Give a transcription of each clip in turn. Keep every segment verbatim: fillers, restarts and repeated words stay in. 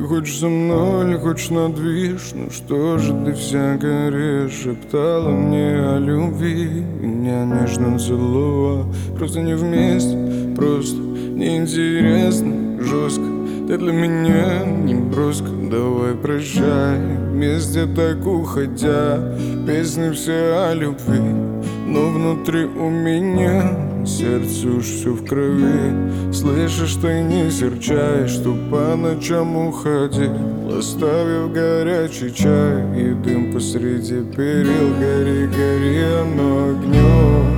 хочешь со мной или хочешь на движ? Ну что же ты вся горишь? Шептала мне о любви, меня нежно целовала. Просто не вместе, просто неинтересно, жестко. Ты для меня не броско, давай прощай. Вместе так уходя, песни все о любви, но внутри у меня сердце уж все в крови. Слышишь, ты не серчай, что по ночам уходи, оставив горячий чай и дым посреди перил. Гори, гори, оно огнем.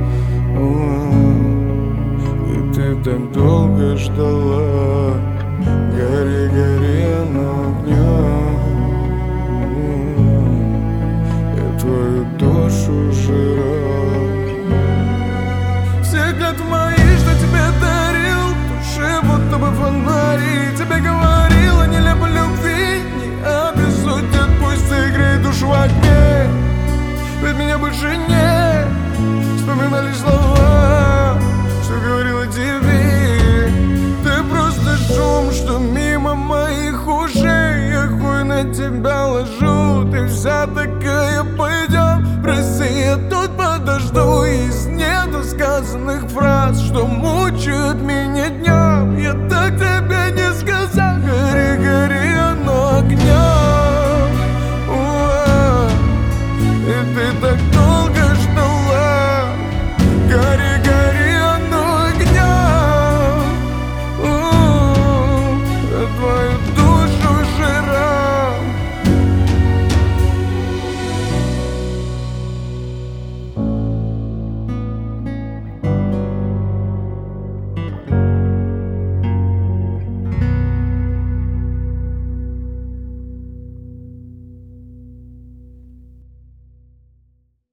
И ты так долго ждала. Гори, гори, оно огнем. Я твою душу жрал. Все клятвы мои, что тебе дарил, души будто бы фонари. Тебе говорила, не люблю любви, не обессудят, пусть сыграет душу в огне. Ведь меня больше нет, вспоминали слова, что говорила тебе. Ты просто шум, что мимо моих ушей. Я хуй на тебя ложу, ты вся такая, пойдем. Прости, я тут подожду. Из недосказанных фраз, что мучают